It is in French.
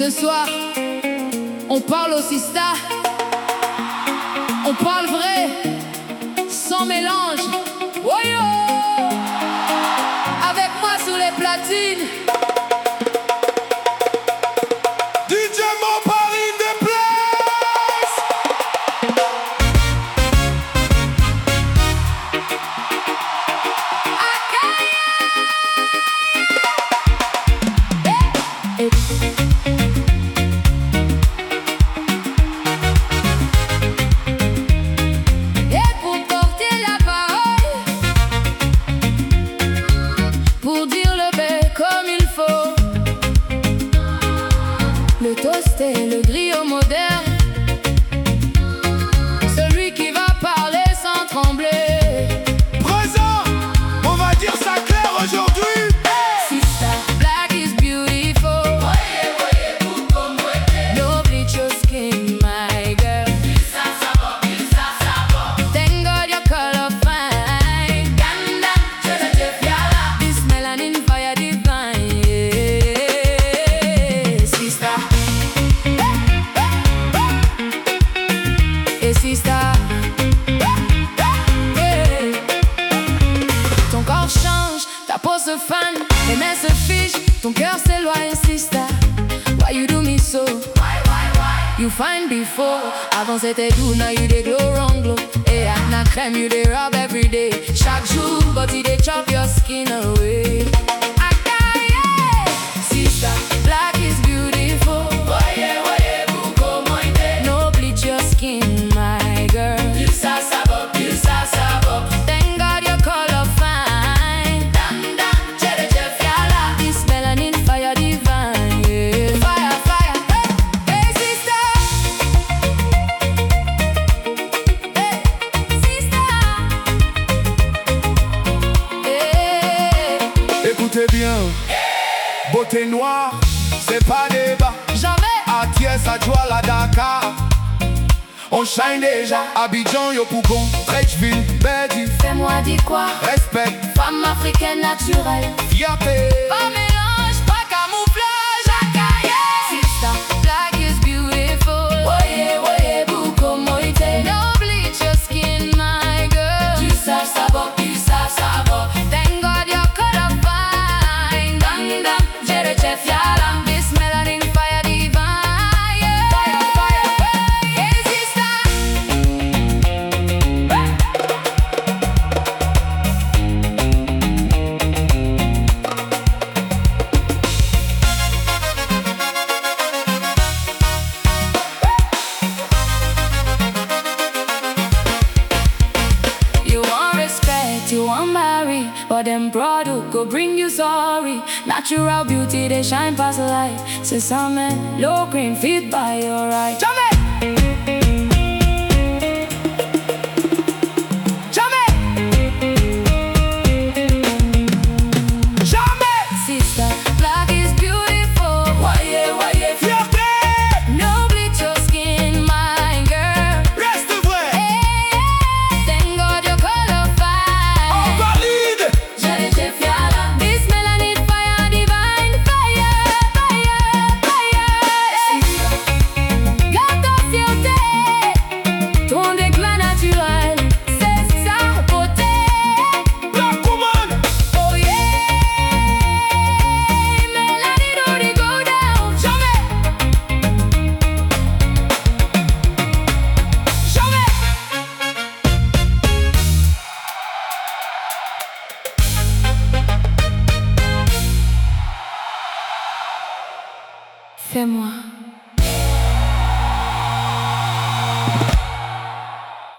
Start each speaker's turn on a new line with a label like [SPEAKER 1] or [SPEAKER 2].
[SPEAKER 1] Ce soir, on parle au Sista. On parle vrai, sans mélange. Oh yo! Avec moi sous les platines.
[SPEAKER 2] DJ Mon Paris de place.
[SPEAKER 1] Et pour porter la parole, pour dire le bé comme il faut, le toasté, le griot moderne, celui qui va parler sans trembler.
[SPEAKER 2] Présent, on va dire ça clair aujourd'hui.
[SPEAKER 1] Sista, black is beautiful. No bleach your skin, my girl. Thank God your color fine. This melanin fire divine. Yeah. Sista. Et Sista. Yeah. Ton corps change, ta peau se fane, les mains se fichent, ton cœur s'éloigne, Sista. Why you do me so? You fine before. Avant c'était doux, now you dey glow wrong glow. Et à la crème, you dey rub every day. Chaque jour, but you dey chop your skin away. Sista, black is beautiful. No bleach your skin, my girl. Thank God your color fine. This melanin fire divine, yeah. Fire, fire, hey, hey, Sista. Hey, Sista. Hey.
[SPEAKER 2] Écoutez bien, beauté noire, c'est pas débat.
[SPEAKER 1] Jamais.
[SPEAKER 2] À Thiès, à Douala, Dakar, on shine déjà. Abidjan, Yopougon, Treichville, Bedi.
[SPEAKER 1] Fais-moi dire quoi?
[SPEAKER 2] Respect,
[SPEAKER 1] Femme africaine naturelle.
[SPEAKER 2] fierté.
[SPEAKER 1] Pas mélange, pas camouflage, Akaye. Sista, black is beautiful. Buko moite. No bleach your skin, my girl. Thank God your color fine. Jere chef yala. This melanin fire divine, yeah. Fire, fire, hey, Sista. You want respect, you want marry, but them broad who go bring you sorry. Natural beauty, they shine past the light. Say some men, low green, feet by your right. Jamais! Jamais!
[SPEAKER 2] Jamais,
[SPEAKER 1] Sista, black is beautiful.
[SPEAKER 2] fierté.
[SPEAKER 1] No bleach your skin, my girl.
[SPEAKER 2] Reste vrai,
[SPEAKER 1] Hey, thank God your color
[SPEAKER 2] on
[SPEAKER 1] fine.
[SPEAKER 2] valide.
[SPEAKER 1] This melanin fire divine, fire, fire, fire. Garde ta fierté, ton éclat naturel, c'est sa beauté.
[SPEAKER 2] Black woman,
[SPEAKER 1] Oh yeah, melanin don't it go down. Jamais, jamais. Fais-moi.